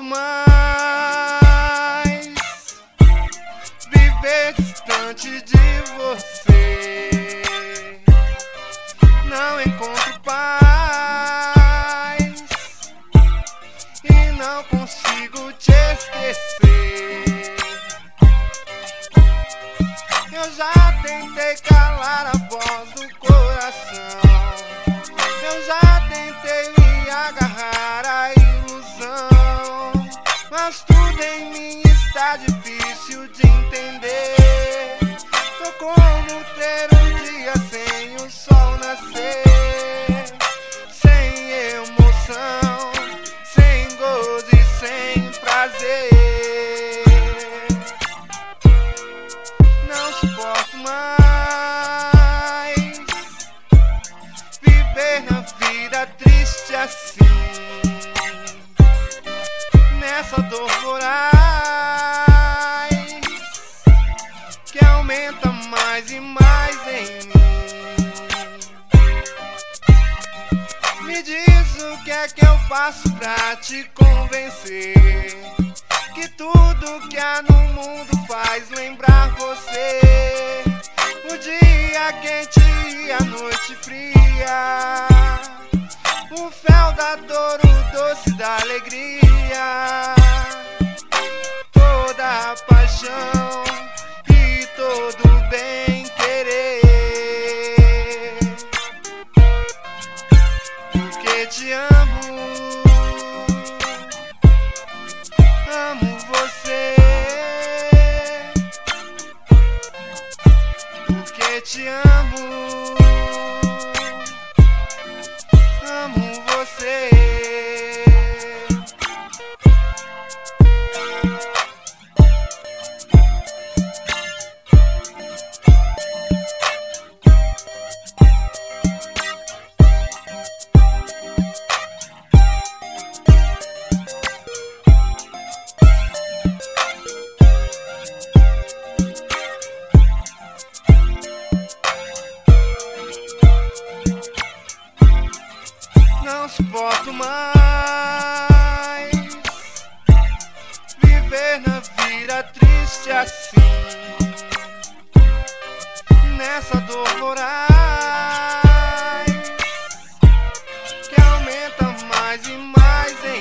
mais viver distante de você. Não encontro paz e não consigo te esquecer. Eu já tentei calar a voz do coração, eu já tentei me agarrar à ilusão, mas tudo em mim está difícil de entender. Tô como ter um dia sem o sol nascer, sem emoção, sem gozo e sem prazer. Não suporto mais viver na vida triste assim, nessa dor voraz que aumenta mais e mais em mim. Me diz o que é que eu faço pra te convencer que tudo que há no mundo faz lembrar você. O dia quente e a noite fria, o fel da dor, o doce da alegria, toda a paixão e todo o bem querer. Porque te amo, amo você. Porque te amo, amo você. Não suporto mais viver na vida triste assim, nessa dor voraz que aumenta mais e mais em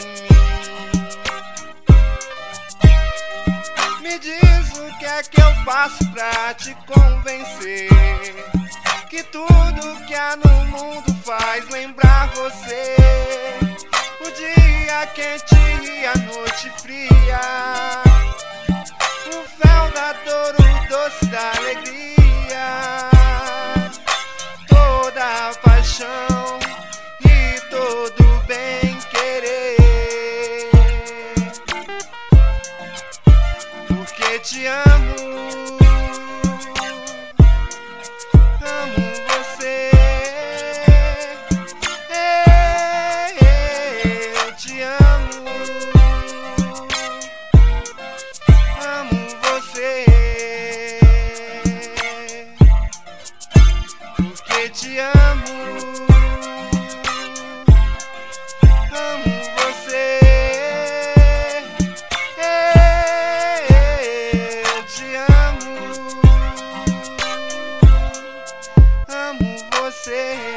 mim. Me diz o que é que eu faço pra te convencer que tudo que há no mundo faz lembrar você. O dia quente e a noite fria, o fel da dor, o doce da alegria, toda a paixão e todo o bem querer. Porque te amo, amo você. Eu te amo, amo você. Porque te amo, amo você. Eu te amo, amo você.